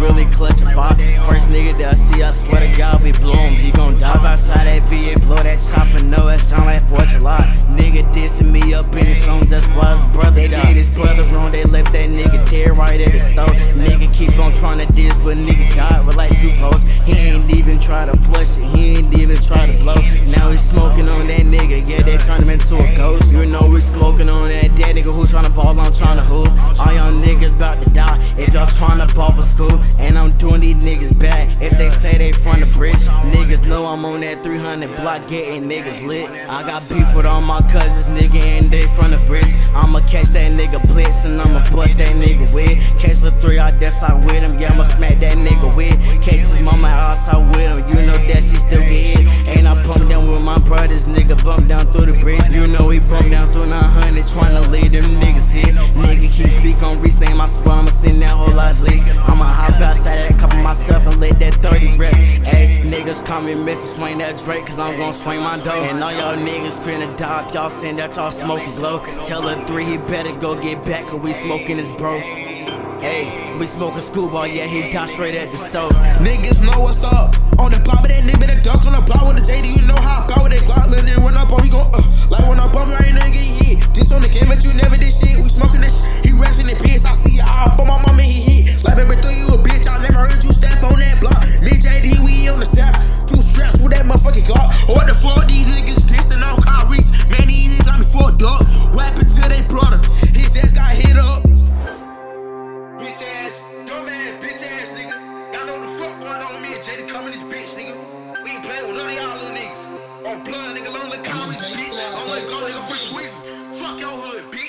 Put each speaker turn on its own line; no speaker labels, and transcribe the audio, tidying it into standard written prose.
really clutch a pop. First nigga that I see, I swear to God, we blow him, he gon' die. Hop outside that V and blow that chopper, no, it's sound like 4th of July. Nigga dissing me up in his song, that's why his brother died. They did his brother wrong, they left that nigga dead right at the stove. Nigga keep on trying to diss, but nigga died with like 2 posts. He ain't even try to flush it, he ain't even try to blow. Now he smoking on that nigga, yeah, they turned him into a ghost. You know we smoking on that dead nigga who tryna ball, I'm tryna hoop. All y'all niggas about to die if y'all tryna ball for school. And I'm doing these niggas bad if they say they from the bridge. Niggas know I'm on that 300 block getting niggas lit. I got beef with all my cousins, nigga, and they from the bridge. I'ma catch that nigga blitz and I'ma bust that nigga with. Catch the 3 out there side with him, yeah, I'ma smack that nigga with. Catch his mama outside with him, you know that she still get hit. And I bump down with my brothers, nigga, bump down through the bridge. You know we bump down through 900, tryna lead them niggas hit. Nigga keep speak on Reese name, I swear I'ma send that whole lot of leaks. I'ma hop outside that cup of myself and let that 30 rip. Ayy, niggas call me Mr. Swing that Drake, cause I'm gon' swing my dough. And all y'all niggas finna die if y'all send that y'all smoking glow. Tell the 3 he better go get back, cause we smoking his bro. Ayy, we smoking Screwball, yeah, he died straight at the stove.
Niggas know what's up. On the block, but that nigga that duck on the block with the JD, you know how I bout with that Glock. Let it run up on me, gon' like when I bump right now, get hit. This on the game, but you never did shit. We smoking this shit, he rashing the piss. I see ya, I bump my mama, he hit. Like baby, throw you a bitch, I never heard you step on that block. Me JD, we on the south, 2 straps with that motherfucking Glock. What the fuck, these niggas dissing on Kyries? Man, these niggas got me fucked up. What happened to they brother? His ass got hit up. Bitch ass, dumb ass, bitch ass nigga. Y'all know the fuck going on with me and JD coming this bitch, nigga. We ain't playing with none of y'all little niggas. On blood, nigga, long little Kyrie shit. On little go, nigga, free squeeze. Fuck your hood, bitch.